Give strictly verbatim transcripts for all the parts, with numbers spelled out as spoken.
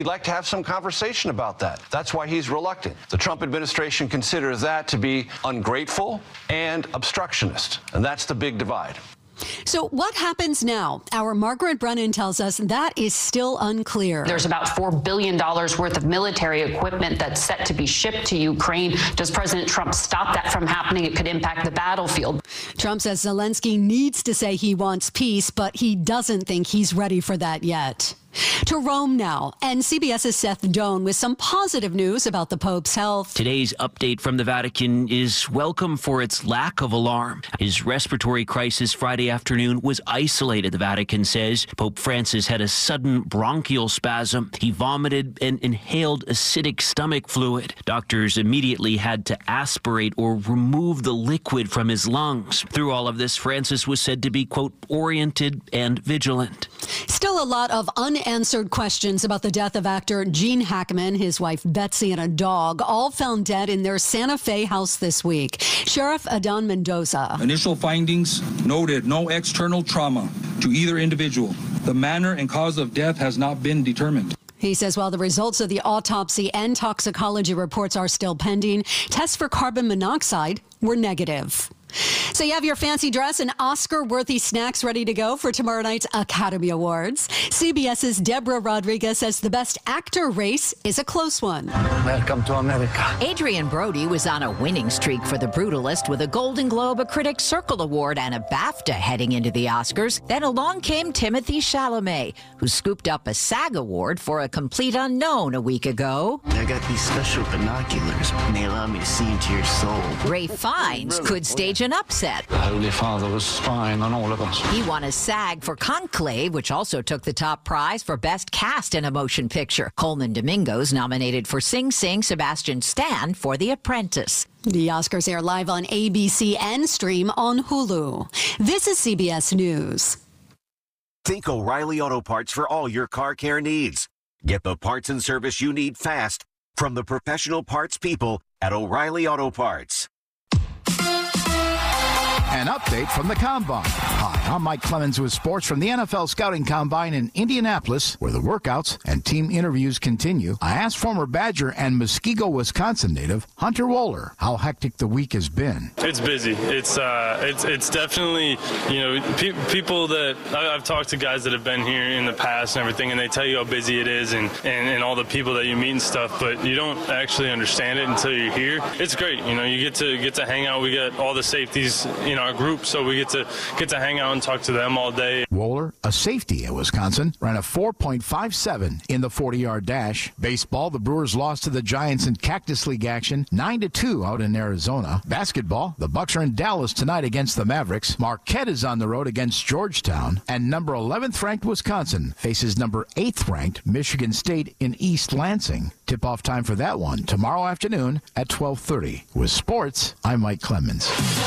He'd like to have some conversation about that. That's why he's reluctant. The Trump administration considers that to be ungrateful and obstructionist, and that's the big divide. So what happens now? Our Margaret Brennan tells us that is still unclear. There's about four billion dollars worth of military equipment that's set to be shipped to Ukraine. Does President Trump stop that from happening? It could impact the battlefield. Trump says Zelensky needs to say he wants peace, but he doesn't think he's ready for that yet. To Rome now, and CBS's Seth Doan with some positive news about the Pope's health. Today's update from the Vatican is welcome for its lack of alarm. His respiratory crisis Friday afternoon was isolated, the Vatican says. Pope Francis had a sudden bronchial spasm. He vomited and inhaled acidic stomach fluid. Doctors immediately had to aspirate or remove the liquid from his lungs. Through all of this, Francis was said to be, quote, oriented and vigilant. Still a lot of unanswered questions about the death of actor Gene Hackman, his wife Betsy, and a dog, all found dead in their Santa Fe house this week. Sheriff Adan Mendoza. Initial findings noted no external trauma to either individual. The manner and cause of death has not been determined. He says while the results of the autopsy and toxicology reports are still pending, tests for carbon monoxide were negative. So you have your fancy dress and Oscar-worthy snacks ready to go for tomorrow night's Academy Awards. CBS's Deborah Rodriguez says the Best Actor race is a close one. Welcome to America. Adrian Brody was on a winning streak for The Brutalist with a Golden Globe, a Critics' Circle Award, and a BAFTA heading into the Oscars. Then along came Timothée Chalamet, who scooped up a SAG Award for A Complete Unknown a week ago. I got these special binoculars, and they allow me to see into your soul. Ralph Fiennes could stage an upset. The Holy Father was spying on all of us. He won a SAG for Conclave, which also took the top prize for Best Cast in a Motion Picture. Coleman Domingo's nominated for Sing Sing, Sebastian Stan for The Apprentice. The Oscars air live on A B C and stream on Hulu. This is C B S News. Think O'Reilly Auto Parts for all your car care needs. Get the parts and service you need fast from the professional parts people at O'Reilly Auto Parts. An update from the Combine. Hi, I'm Mike Clemens with sports from the N F L Scouting Combine in Indianapolis, where the workouts and team interviews continue. I asked former Badger and Muskego, Wisconsin native Hunter Wohler how hectic the week has been. It's busy. It's uh, it's it's definitely, you know, pe- people that I- I've talked to guys that have been here in the past and everything, and they tell you how busy it is and, and, and all the people that you meet and stuff, but you don't actually understand it until you're here. It's great. You know, you get to get to hang out. We got all the safeties, you know, our group, so we get to get to hang out and talk to them all day. Wohler, a safety at Wisconsin, ran a four point five seven in the forty-yard dash. Baseball, the Brewers lost to the Giants in Cactus League action, nine to two out in Arizona. Basketball, the Bucks are in Dallas tonight against the Mavericks. Marquette is on the road against Georgetown, and number eleventh ranked Wisconsin faces number eighth ranked Michigan State in East Lansing. Tip-off time for that one tomorrow afternoon at twelve thirty. With sports, I'm Mike Clemens.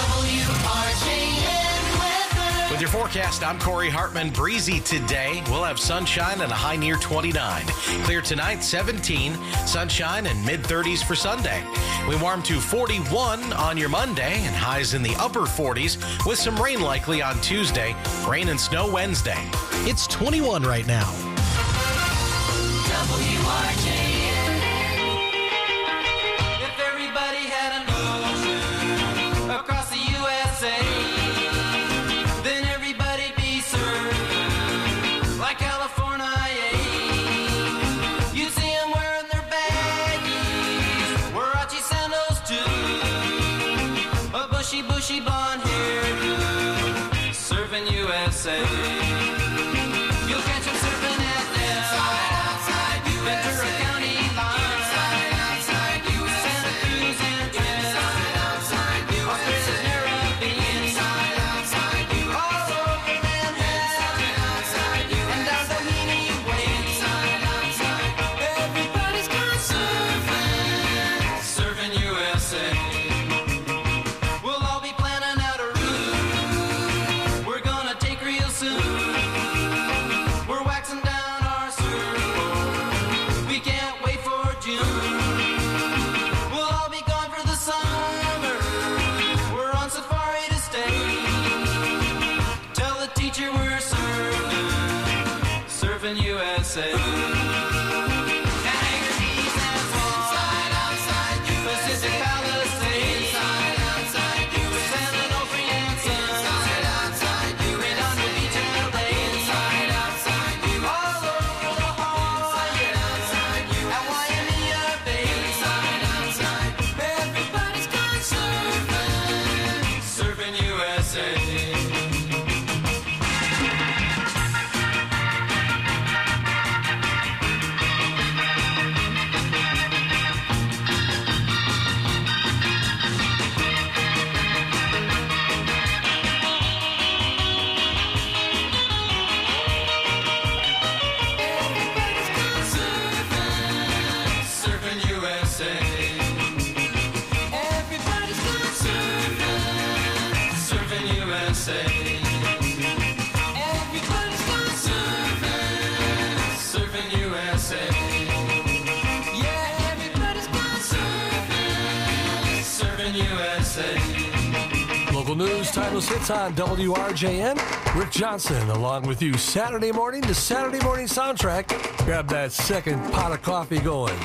With your forecast, I'm Corey Hartman. Breezy today. We'll have sunshine and a high near twenty-nine. Clear tonight, seventeen. Sunshine and mid thirties for Sunday. We warm to forty-one on your Monday and highs in the upper forties with some rain likely on Tuesday. Rain and snow Wednesday. It's twenty-one right now. W R J N. If everybody had an ocean across the U S A, then everybody'd be served like California. You'd see them wearing their baggies, Warachi sandals too, a bushy, bushy blonde hairdo, serving U S A. You'll catch them surfing at now, Ventura County line, Santa Cruz and Trent, Australia's Caribbean, all over Manhattan, and down Doheny Way. Everybody's gone surfing, serving U S A. We'll all be planning out a route we're gonna take real soon. We're waxing down our surfboard, we can't wait for June. We'll all be gone for the summer, we're on safari to stay. Tell the teacher we're surfing, surfing U S A. Local news, timeless hits on W R J N. Rick Johnson along with you Saturday morning, the Saturday morning soundtrack. Grab that second pot of coffee going.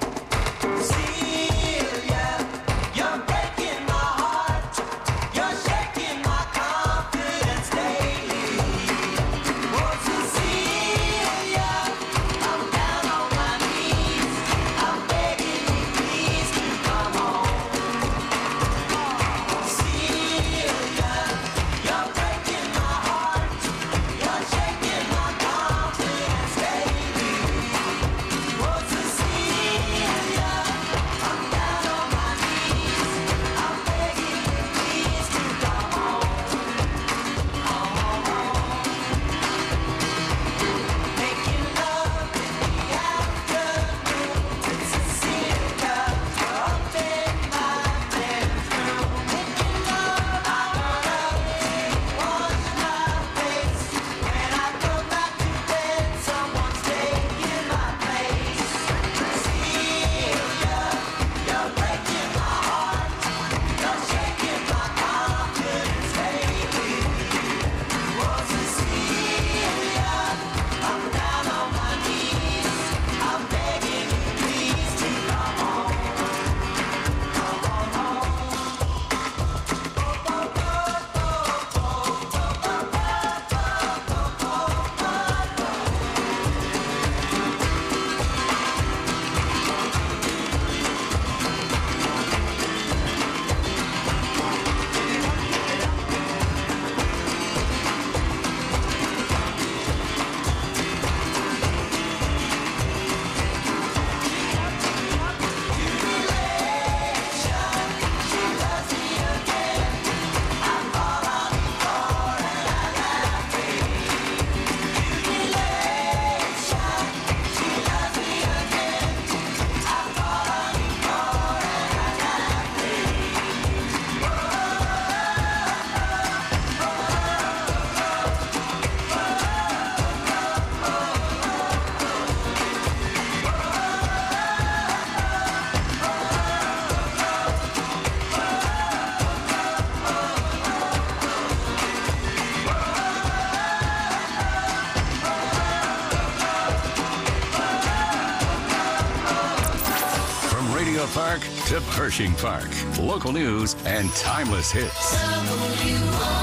Park to Pershing Park. Local news and timeless hits. W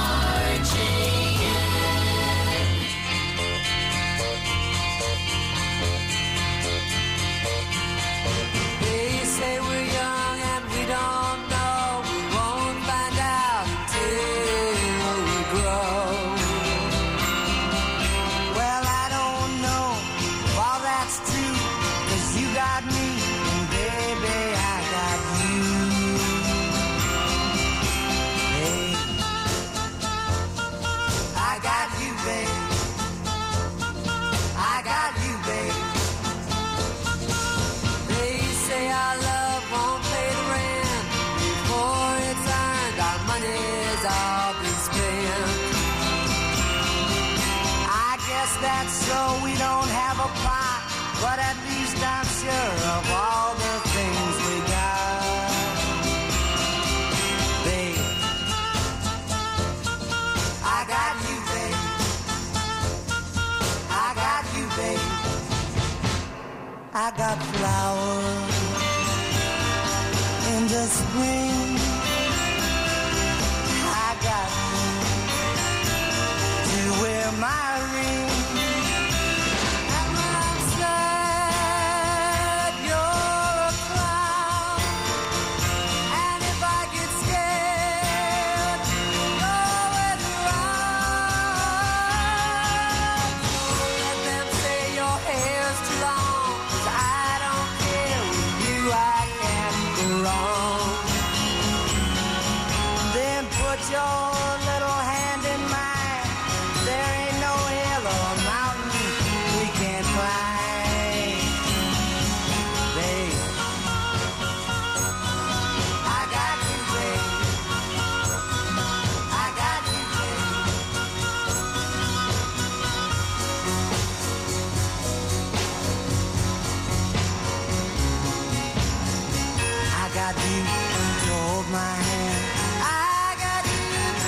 R J N. They say we're young and we don't know. We won't find out until we grow. Well, I don't know if all that's true, 'cause you got me, and baby, I got you. Hey, I got you, babe. I got you, babe. They say our love won't pay the rent before it's earned. Our money's all been spent. I guess that's so we don't have a pot, but at least I'm sure of all the things we got. Babe, I got you, babe. I got you, babe. I got flowers in the spring. I got you to wear my ring. And when I'm sad, you're a clown. And if I get scared, you're always around. Let them say your hair's too long, 'cause I don't care. With you I can't go wrong. Then put your little hand in mine. There ain't no hill or mountain we can't climb. Babe, I got you, babe. I got you, babe. I got you to hold my hand. I got you to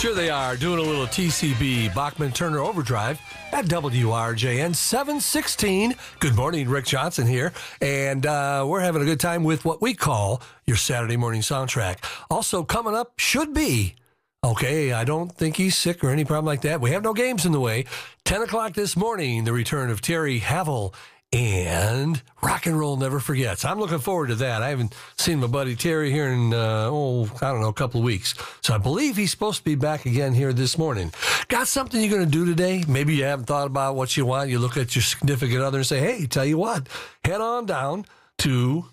Sure they are, doing a little T C B, Bachman Turner Overdrive at W R J N seven sixteen. Good morning, Rick Johnson here, and uh, we're having a good time with what we call your Saturday morning soundtrack. Also coming up should be, okay, I don't think he's sick or any problem like that. We have no games in the way. ten o'clock this morning, the return of Terry Havel. And rock and roll never forgets. I'm looking forward to that. I haven't seen my buddy Terry here in, uh, oh, I don't know, a couple of weeks. So I believe he's supposed to be back again here this morning. Got something you're going to do today? Maybe you haven't thought about what you want. You look at your significant other and say, hey, tell you what, head on down to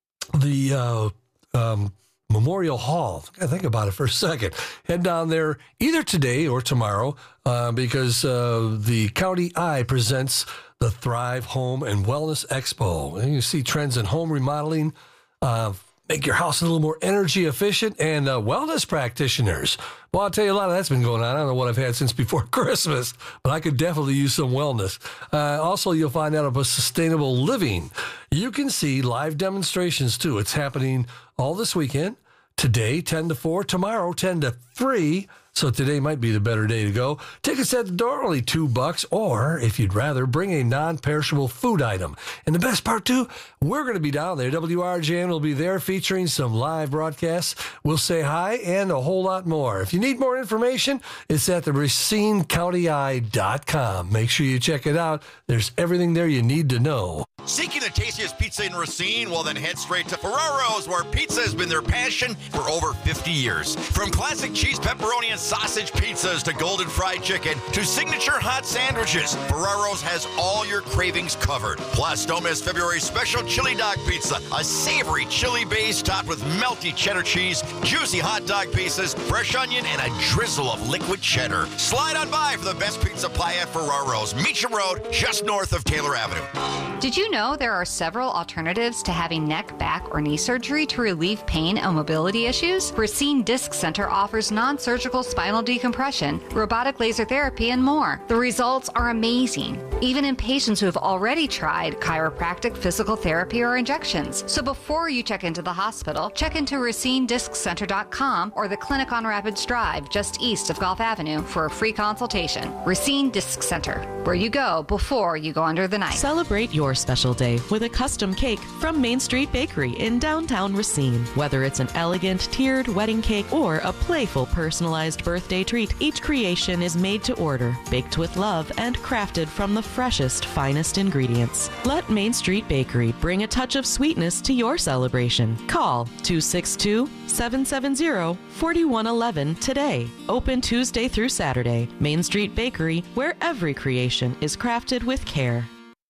the uh, um, Memorial Hall. I think about it for a second. Head down there either today or tomorrow uh, because uh, the County Eye presents the Thrive Home and Wellness Expo. And you see trends in home remodeling, uh, make your house a little more energy efficient, and uh, wellness practitioners. Well, I'll tell you, a lot of that's been going on. I don't know what I've had since before Christmas, but I could definitely use some wellness. Uh, also, you'll find out about sustainable living. You can see live demonstrations, too. It's happening all this weekend. Today, ten to four. Tomorrow, ten to three. So today might be the better day to go. Tickets at the door, only two bucks. Or, if you'd rather, bring a non-perishable food item. And the best part, too, we're going to be down there. W R J N will be there featuring some live broadcasts. We'll say hi and a whole lot more. If you need more information, it's at the Racine County Eye dot com. Make sure you check it out. There's everything there you need to know. Seeking the tastiest pizza in Racine? Well, then head straight to Ferraro's, where pizza has been their passion for over fifty years. From classic cheese, pepperoni, and sausage pizzas to golden fried chicken to signature hot sandwiches, Ferraro's has all your cravings covered. Plus, don't miss February's special chili dog pizza, a savory chili base topped with melty cheddar cheese, juicy hot dog pieces, fresh onion, and a drizzle of liquid cheddar. Slide on by for the best pizza pie at Ferraro's, Meacham Road, just north of Taylor Avenue. Did you know there are several alternatives to having neck, back, or knee surgery to relieve pain and mobility issues? Racine Disc Center offers non-surgical spinal decompression, robotic laser therapy, and more. The results are amazing, even in patients who have already tried chiropractic, physical therapy, or injections. So before you check into the hospital, check into Racine Disc Center dot com or the clinic on Rapids Drive, just east of Gulf Avenue, for a free consultation. Racine Disc Center, where you go before you go under the knife. Celebrate your special day with a custom cake from Main Street Bakery in downtown Racine. Whether it's an elegant tiered wedding cake or a playful personalized birthday treat, each creation is made to order, baked with love, and crafted from the freshest, finest ingredients. Let Main Street Bakery bring a touch of sweetness to your celebration. Call two six two, seven seven zero, four one one one today. Open Tuesday through Saturday. Main Street Bakery, where every creation is crafted with care.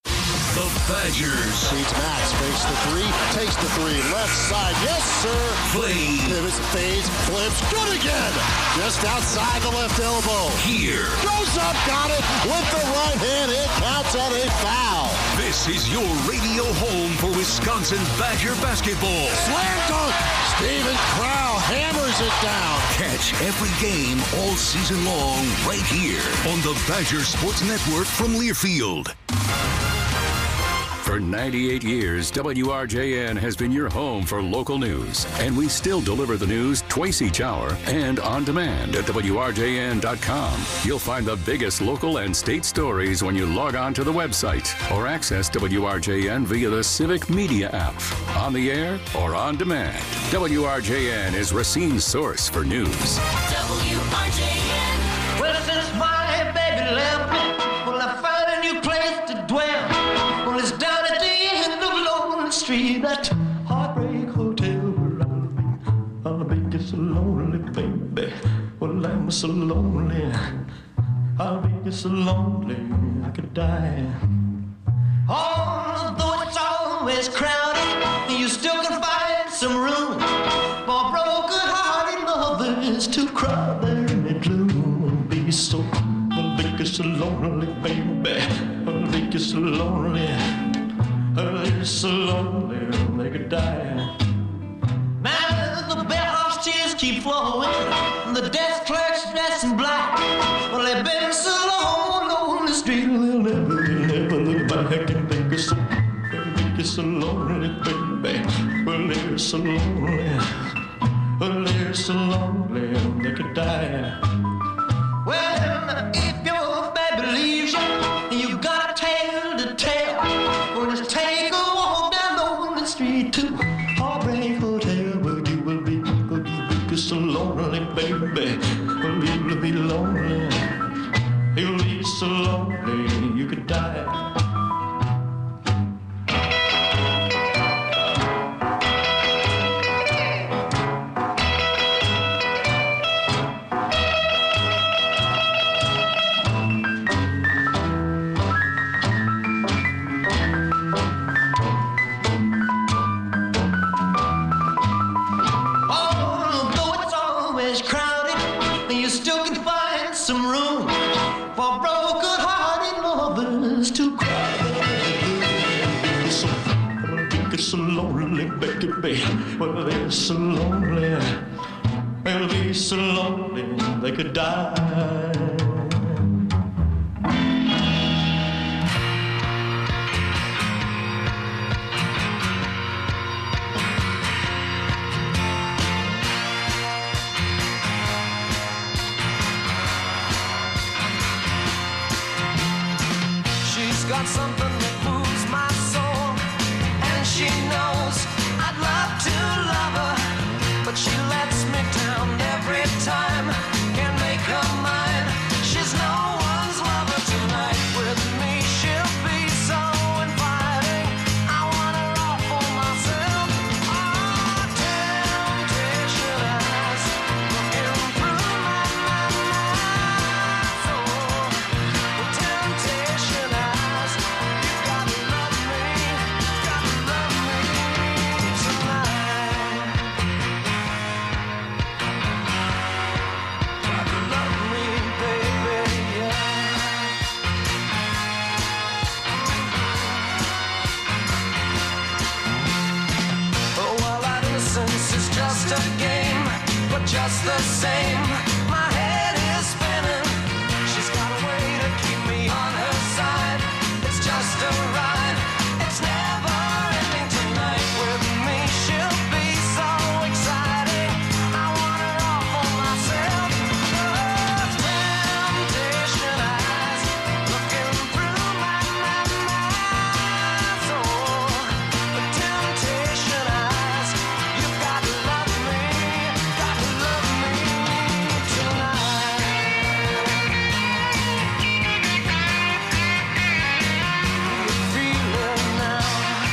The Badgers. Beats Max, fakes the three, takes the three, left side, yes sir. Play. Pivots, fades, flips, good again. Just outside the left elbow. Here. Goes up, got it, with the right hand, it counts at a foul. This is your radio home for Wisconsin Badger basketball. Slam dunk, Steven Crow hammers it down. Catch every game all season long right here on the Badger Sports Network from Learfield. For ninety-eight years, W R J N has been your home for local news, and we still deliver the news twice each hour and on demand at W R J N dot com. You'll find the biggest local and state stories when you log on to the website or access W R J N via the Civic Media app, on the air or on demand. W R J N is Racine's source for news. W R J N. Well, since my baby left me, well, I found a new place to dwell. Well, it's down at the end of Lonely Street, that heartbreak hotel where I'll be. I'll be just so lonely, baby. Well, I'm so lonely. I'll be just so lonely, I could die. Although it's always crowded, you still can find some room for broken-hearted lovers to cry there in the gloom. Be so, I'll be just so lonely, baby. I'll be just so lonely. I'll be so lonely, they could die. Now the bellhop's tears keep flowing, the desk clerk's dressed in black. Well, they've been so long on the street, they'll never, never look back and think of so, they'll be so lonely, baby. Well, they're so lonely, well, they're so lonely, they could die. lonely, baby. Well, you'll be lonely. You'll be so lonely you could die. So lonely, baby. Well, they're so lonely. They'll be so lonely they could die. She's got something that moves my soul, and she knows I'd love to love her, but she lets me down every time. Can't make her mine. She's no one's lover tonight. With me she'll be so inviting. I want her all for myself. Oh, temptation eyes looking through my, my, my soul. Temptation eyes, you gotta love me, gotta love me tonight. Gotta love me, baby, yeah. Oh, well, our innocence is just a game, but just the same, my head is spinning. She's got a way to keep me on her side. It's just a ride. It's never ending tonight. With me she'll be so exciting. I want her all for myself. Oh, temptation eyes looking through my, my, my soul. The temptation eyes, you gotta love me, gotta love me tonight. Feel it now.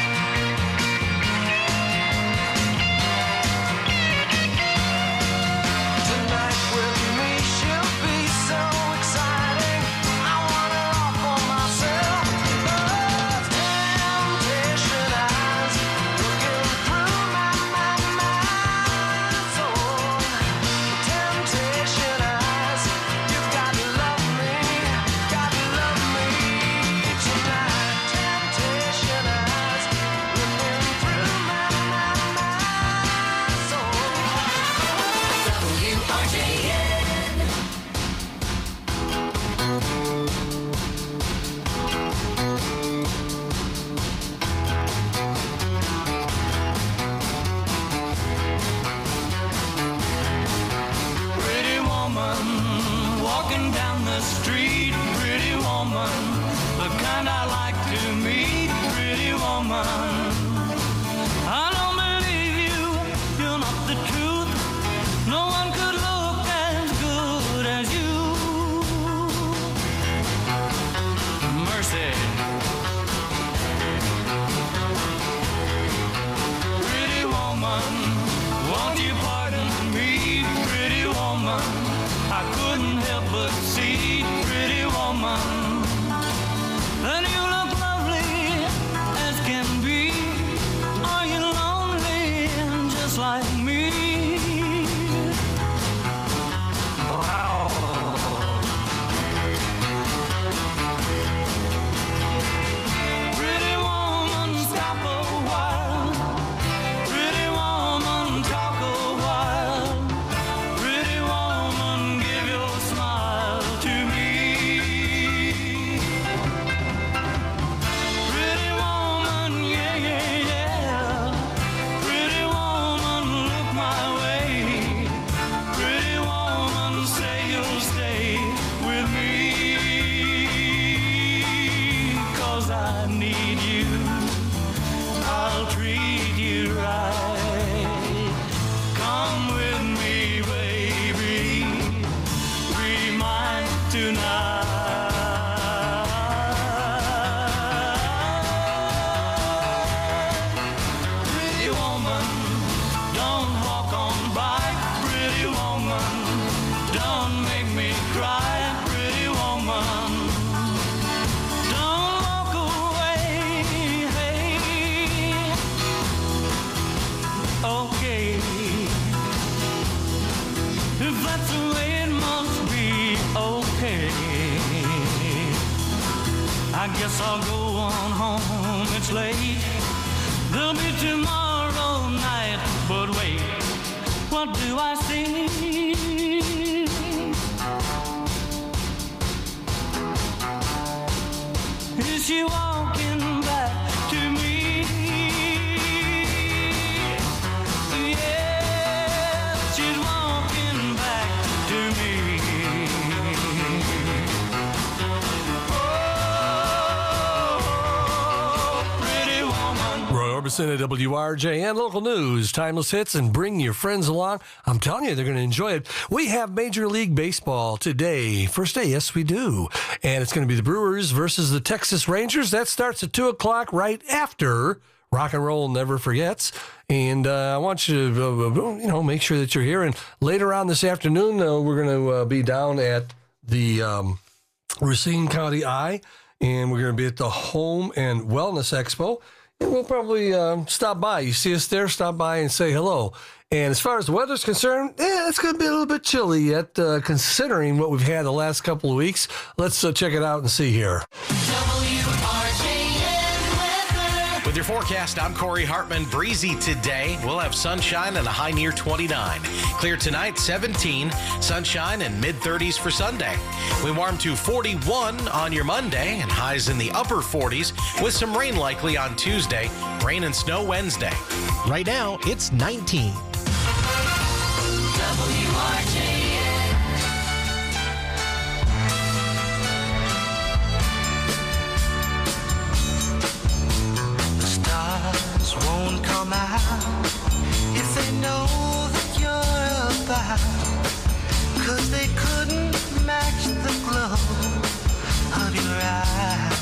Tonight with me she'll be so exciting. I want her all for myself. Oh, temptation eyes looking through my, my, my soul. Temptation eyes, you gotta love me, gotta love me tonight. Temptation eyes looking through my, my, my soul. W R J N. Pretty woman, walking down the street. Pretty woman, the kind I like to meet. Pretty woman, I don't believe you. You're not the truth. No one could look as good as you. Mercy. Pretty woman, won't you pardon me? Pretty woman, I couldn't help but see. Pretty woman, and you look lovely as can be. Are you lonely just like me? Wow. Pretty woman, stop a while. Pretty woman, talk a while. Pretty woman, give your smile to me. If that's the way it must be, okay. I guess I'll go on home, it's late. There'll be tomorrow night, but wait, what do I see? Is she walking back to me? Yes, she's walking back to me. Orbison at W R J N. Local news, timeless hits, and bring your friends along. I'm telling you, they're going to enjoy it. We have Major League Baseball today. First day, yes, we do. And it's going to be the Brewers versus the Texas Rangers. That starts at two o'clock right after Rock and Roll Never Forgets. And uh, I want you to, uh, you know, make sure that you're here. And later on this afternoon, uh, we're going to uh, be down at the um, Racine County Eye, and we're going to be at the Home and Wellness Expo. And we'll probably um, stop by. You see us there, stop by and say hello. And as far as the weather's concerned, yeah, it's going to be a little bit chilly yet, uh, considering what we've had the last couple of weeks. Let's uh, check it out and see here. With your forecast, I'm Corey Hartman. Breezy today. We'll have sunshine and a high near twenty-nine. Clear tonight, seventeen. Sunshine and mid thirties for Sunday. We warm to forty-one on your Monday and highs in the upper forties with some rain likely on Tuesday. Rain and snow Wednesday. Right now, it's nineteen. W R J N. The stars won't come out if they know that you're about, 'cause they couldn't match the glow of your eyes.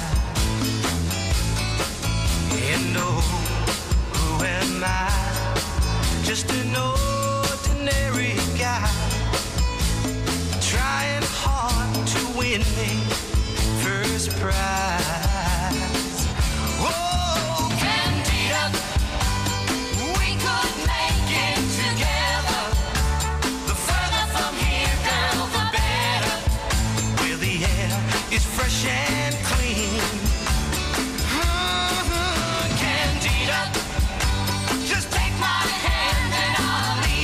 And oh, who am I? Just an ordinary guy, trying hard to win me first prize. Whoa, Candida, we could make it together. The further from here, girl, the better. Where the air is fresh and clean. Mm-hmm, Candida, just take my hand and I'll lead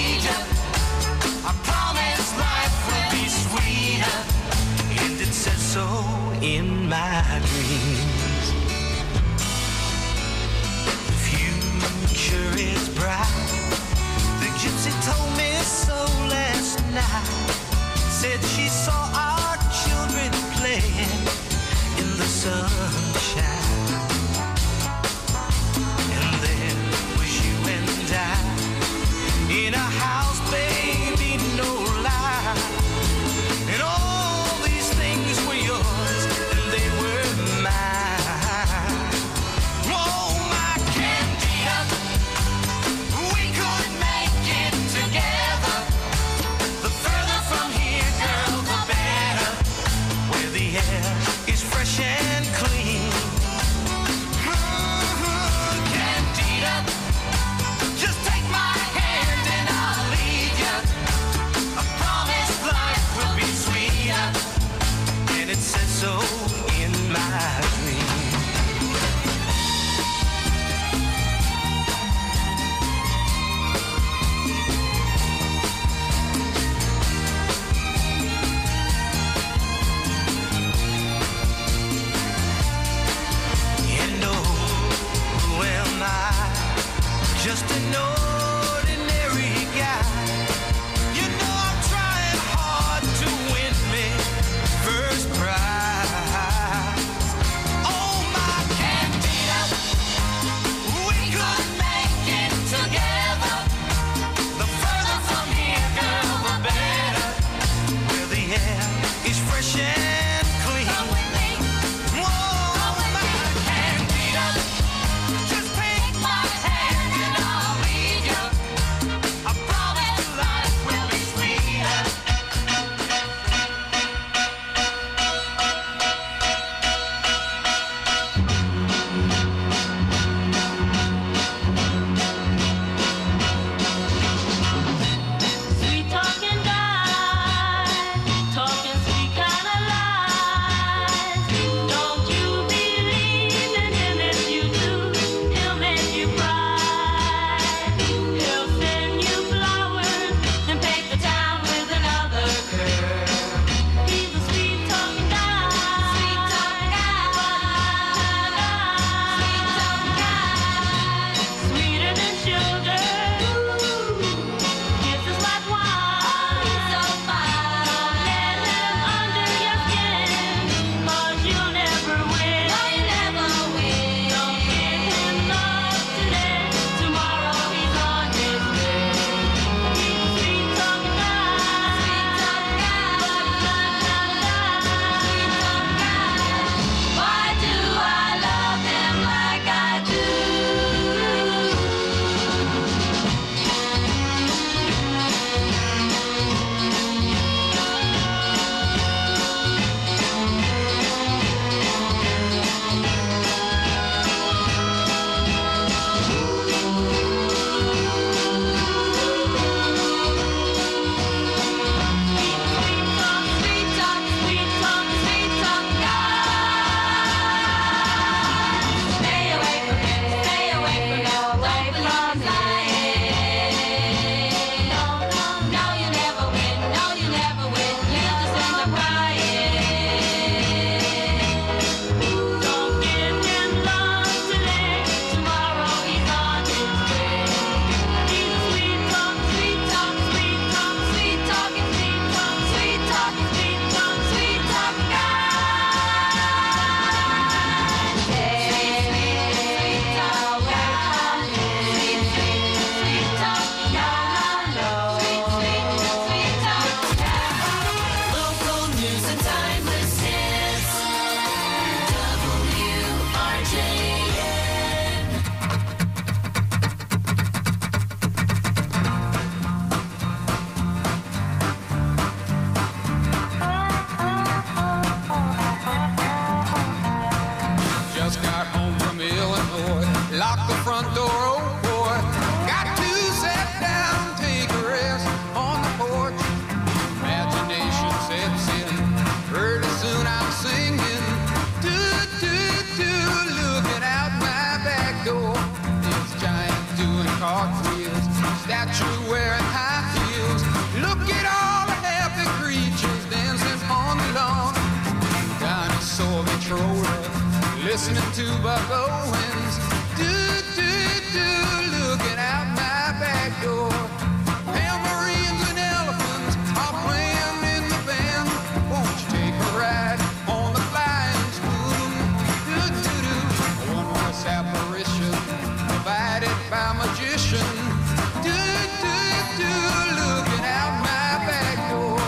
listening to Buck Owens. Do, do, do, looking out my back door. Tambourines and elephants are playing in the band. Won't you take a ride on the flying spoon? Do, do, do, a one-horse apparition provided by magician. Do, do, do, looking out my back door.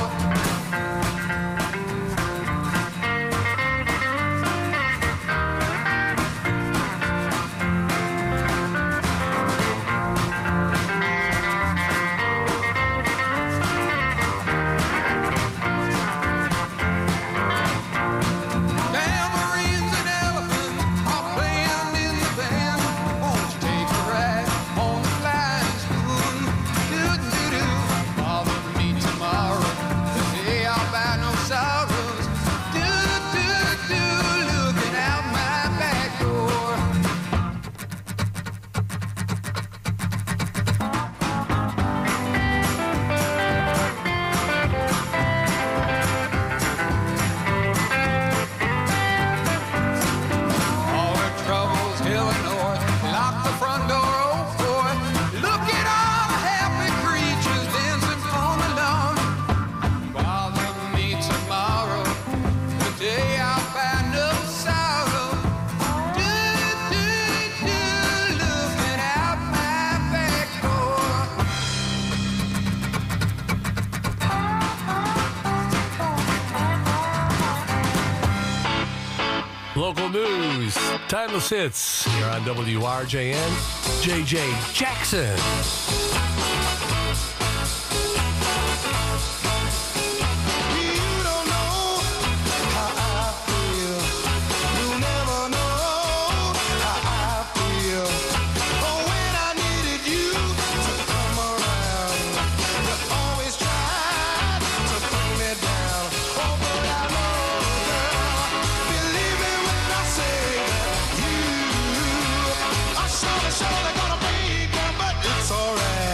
Tambourines and elephants are playing in the band. Won't you take a ride on the flying spoon? Do, do, do, bother me tomorrow. Today I'll buy no sorrows. Do, do, do, looking out my back door. All the troubles heading north. Lock the front door open. Look at all the happy creatures dancing on the lawn. Bother me tomorrow. Today I'll find no sorrow. Do, do, do, looking out my back door. Local news, timeless hits here on W R J N. J J Jackson. You don't know how I feel. You'll never know how I feel. Oh, when I needed you to come around, you always tried to bring me down. Oh, but I know, girl, believe me when I say that you are surely, surely gonna break down, but it's alright.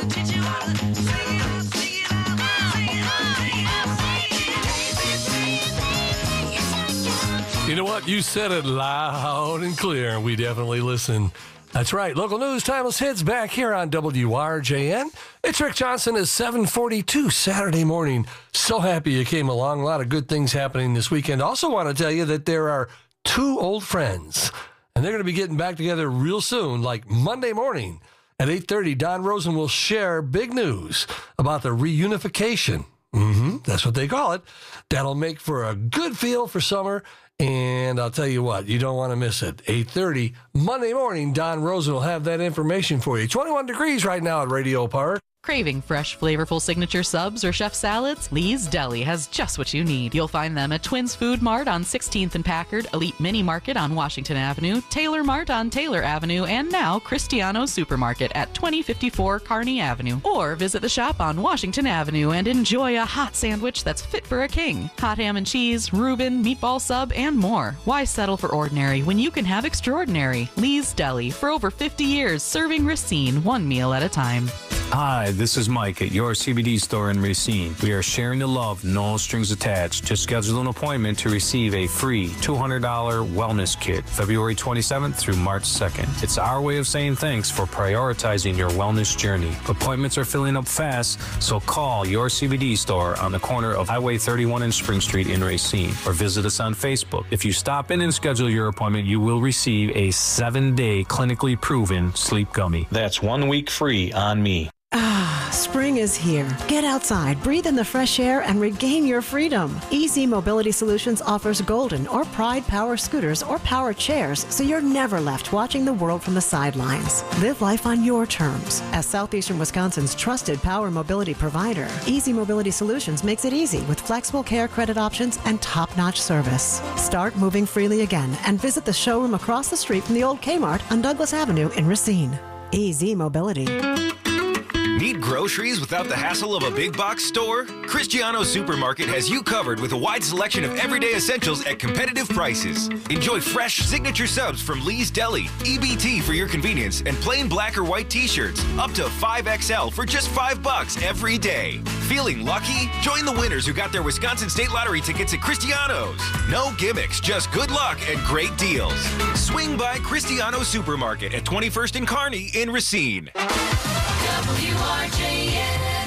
You know what? You said it loud and clear, and we definitely listen. That's right. Local news, timeless hits back here on W R J N. It's Rick Johnson at seven forty-two Saturday morning. So happy you came along. A lot of good things happening this weekend. Also want to tell you that there are two old friends, and they're going to be getting back together real soon, like Monday morning at eight thirty. Don Rosen will share big news about the reunification. Mm-hmm, that's what they call it. That'll make for a good feel for summer. And I'll tell you what, you don't want to miss it. eight thirty Monday morning, Don Rosen will have that information for you. twenty-one degrees right now at Radio Park. Craving fresh, flavorful signature subs or chef salads? Lee's Deli has just what you need. You'll find them at Twins Food Mart on sixteenth and Packard, Elite Mini Market on Washington Avenue, Taylor Mart on Taylor Avenue, and now Cristiano Supermarket at twenty fifty-four Kearney Avenue. Or visit the shop on Washington Avenue and enjoy a hot sandwich that's fit for a king. Hot ham and cheese, Reuben, meatball sub, and more. Why settle for ordinary when you can have extraordinary? Lee's Deli, for over fifty years, serving Racine one meal at a time. Hi, this is Mike at your C B D store in Racine. We are sharing the love, no strings attached. Just schedule an appointment to receive a free two hundred dollars wellness kit, February twenty-seventh through March second. It's our way of saying thanks for prioritizing your wellness journey. Appointments are filling up fast, so call your C B D store on the corner of Highway thirty-one and Spring Street in Racine, or visit us on Facebook. If you stop in and schedule your appointment, you will receive a seven-day clinically proven sleep gummy. That's one week free on me. Ah, spring is here. Get outside, breathe in the fresh air, and regain your freedom. Easy Mobility Solutions offers Golden or Pride power scooters or power chairs, so you're never left watching the world from the sidelines. Live life on your terms. As Southeastern Wisconsin's trusted power mobility provider, Easy Mobility Solutions makes it easy with flexible care credit options and top-notch service. Start moving freely again and visit the showroom across the street from the old Kmart on Douglas Avenue in Racine. Easy Mobility. Need groceries without the hassle of a big box store? Cristiano Supermarket has you covered with a wide selection of everyday essentials at competitive prices. Enjoy fresh signature subs from Lee's Deli, E B T for your convenience, and plain black or white t-shirts up to five X L for just five bucks every day. Feeling lucky? Join the winners who got their Wisconsin State Lottery tickets at Cristiano's. No gimmicks, just good luck and great deals. Swing by Cristiano Supermarket at twenty-first and Kearney in Racine. W R J N.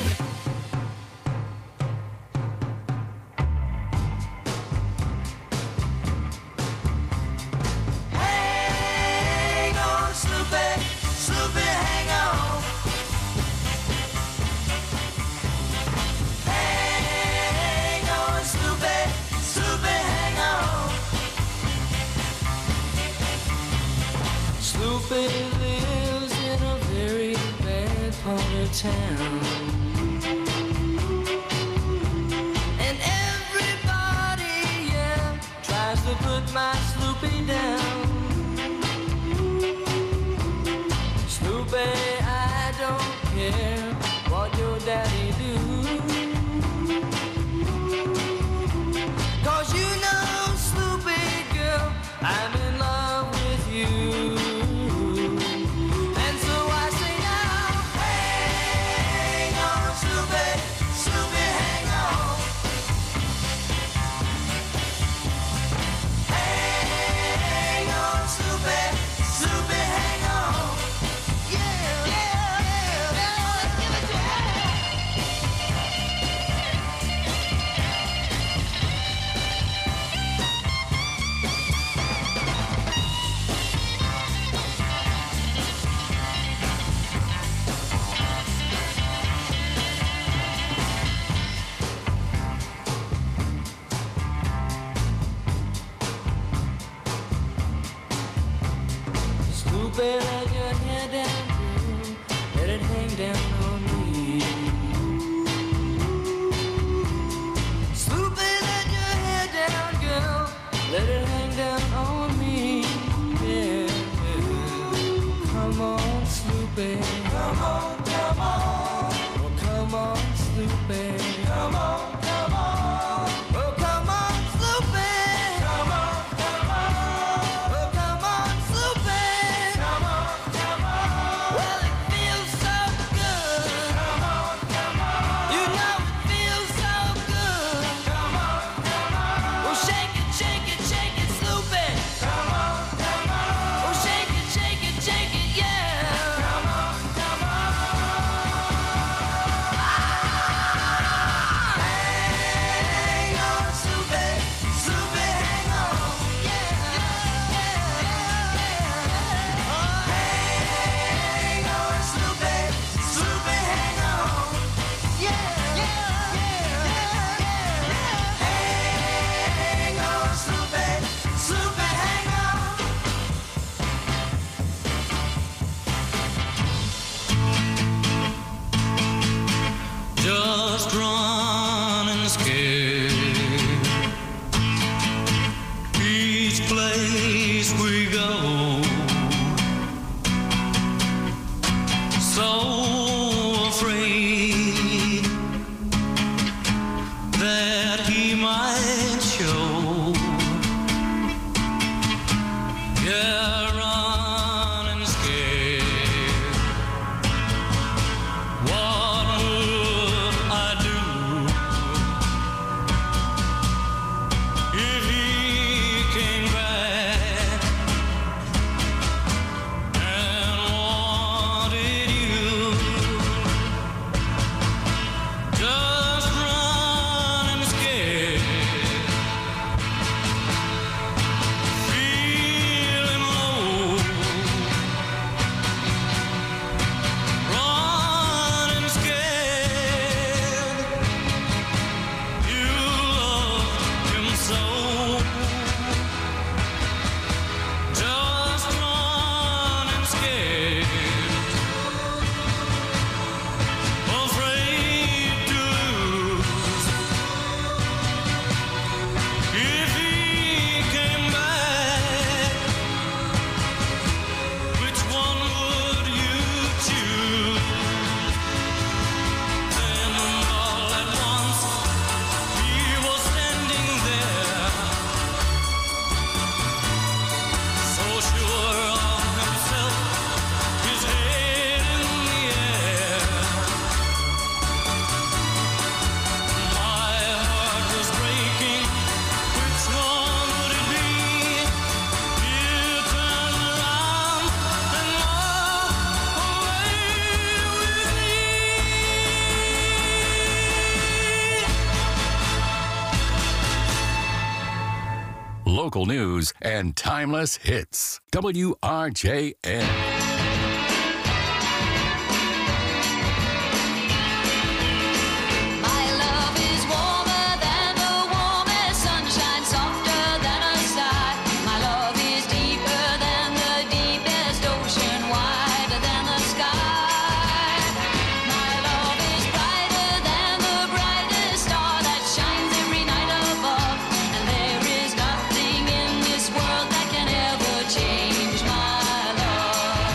Hang on, Sloopy, Sloopy, hang on. Hang on, Sloopy, Sloopy, hang on. Sloopy lives in a very part of town, and everybody, yeah, tries to put my Sloopy down. Sloopy, I don't care what your daddy do, 'cause you know, Sloopy girl, I'm in love with you. running scared. Each place we go, so afraid that he might show. Yeah, running scared. What would I do if he came back and wanted you? Just running scared, feeling low, running scared. You loved him so, just running scared, afraid to lose. If he came back, which one would you choose? Then all at once he was standing there, so sure of himself, his head in the air. My heart was breaking. Which one would it be? He'll turn around and walk away with me. Local news and timeless hits. W R J N. My love is warmer than the warmest sunshine, softer than a sigh. My love is deeper than the deepest ocean, wider than the sky. My love is brighter than the brightest star that shines every night above. And there is nothing in this world that can ever change my love.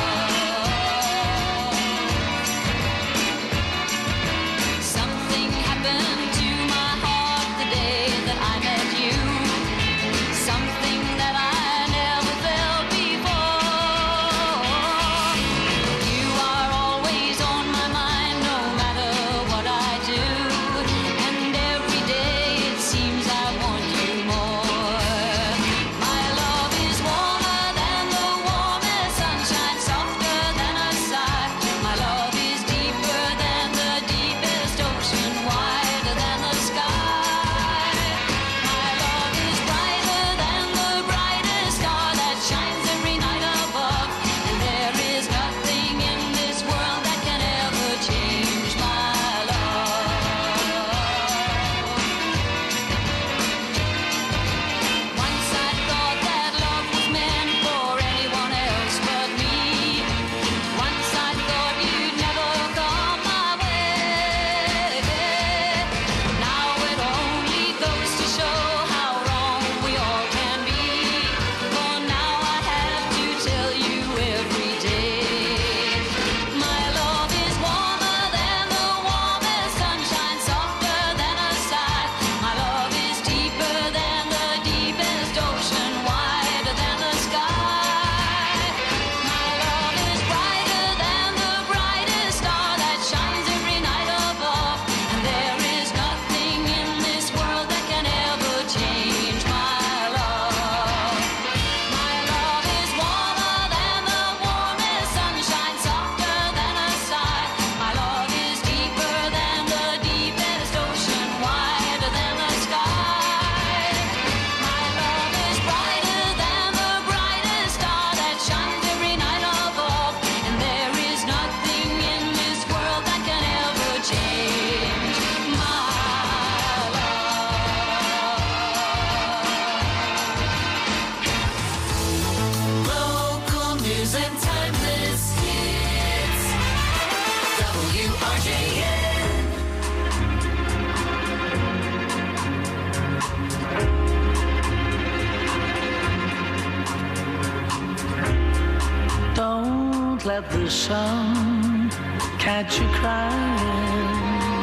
let the sun catch you crying.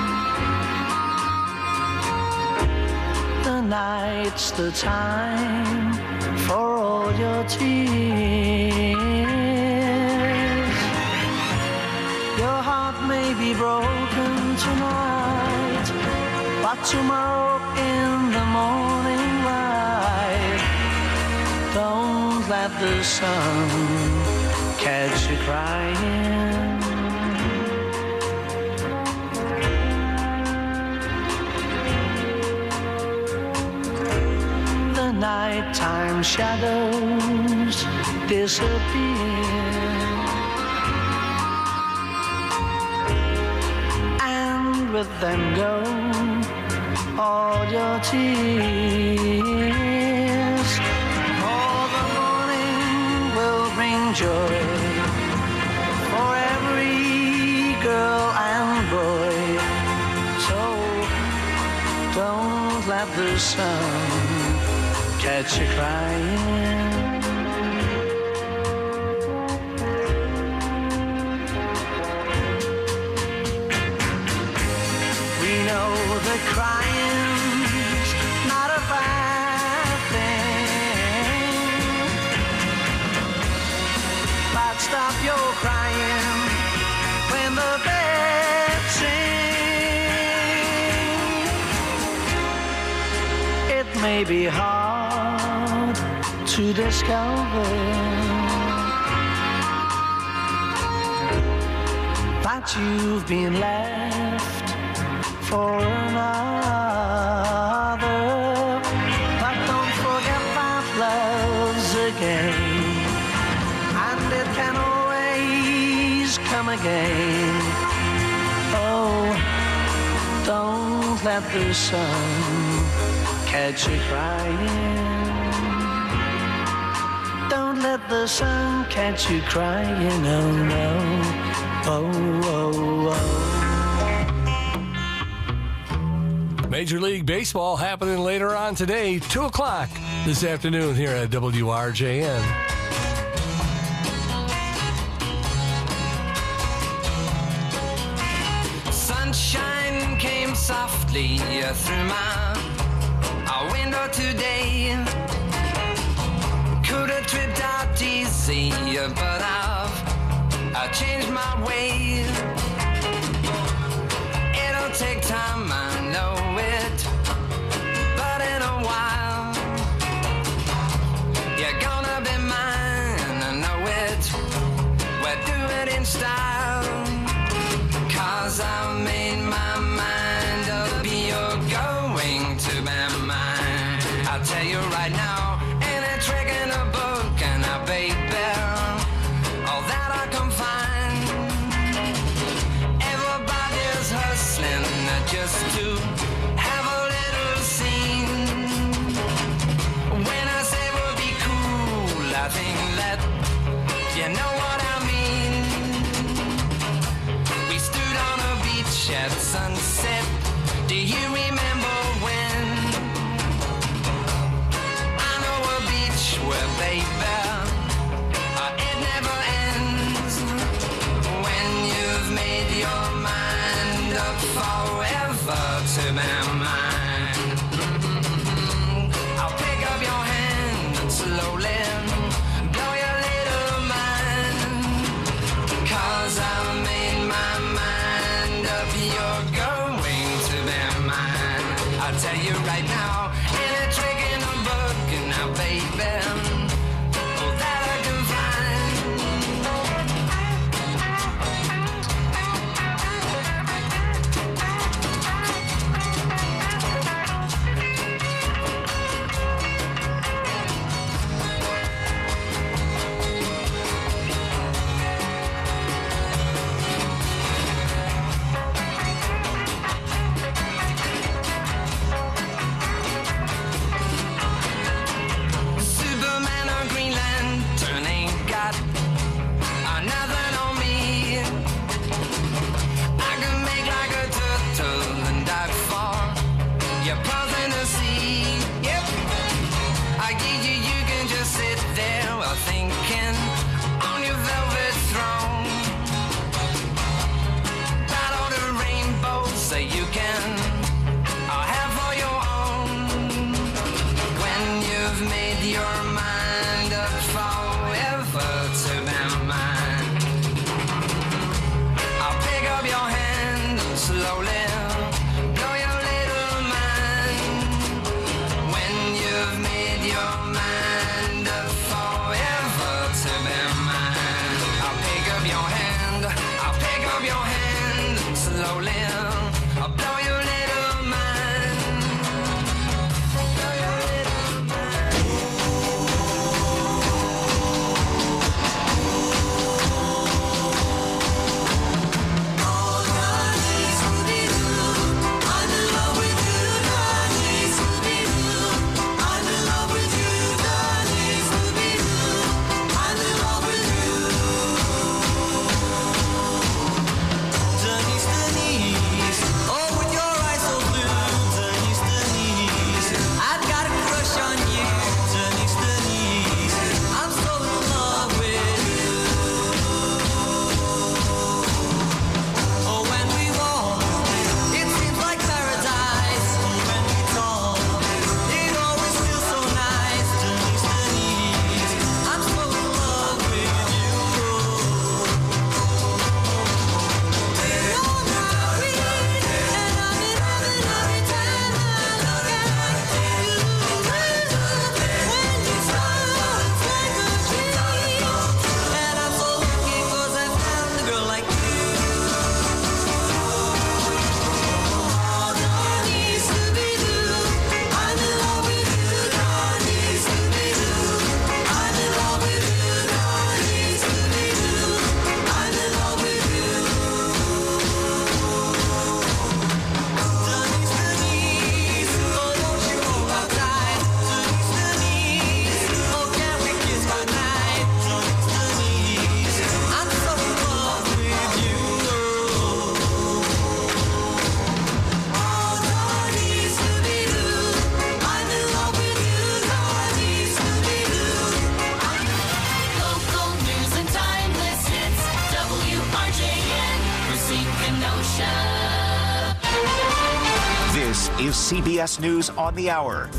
The night's the time for all your tears. Your heart may be broken tonight, but tomorrow in the morning light, don't let the sun catch you crying. The nighttime shadows disappear, and with them go all your tears. Oh, the morning will bring joy for every girl and boy. So don't let the sun catch you crying. We know that crying's not a bad thing, but stop your crying when the birds sing. It may be hard to discover that you've been left for another, but don't forget that love's a game, and it can always come again. Oh, don't let the sun catch you crying. Don't let the sun catch you crying, oh no, oh, oh, oh. Major League Baseball happening later on today, two o'clock this afternoon here at W R J N. Sunshine came softly through my window today. Could have tripped out easy, but I've I changed my way. It'll take time, I know it, but in a while you're gonna be mine, I know it. We'll do it in style, 'cause I've made my mind up. You're going to be mine. I'll tell you right now, ain't a trick in a book, and I baby, all that I can find. Everybody's hustling just to have a little scene. When I say we'll be cool, I think that you know what I mean. We stood on a beach at sunset. Do you remember when? I know a beach where, baby, uh, it never ends. When you've made your mind up forever to be mine, I'll pick up your hand and slowly blow your little mind. 'Cause I've made my mind up, you're going to be mine. I'll tell you right now, in a trick in a book, and now, baby, all that I can find. This is C B S News on the Hour.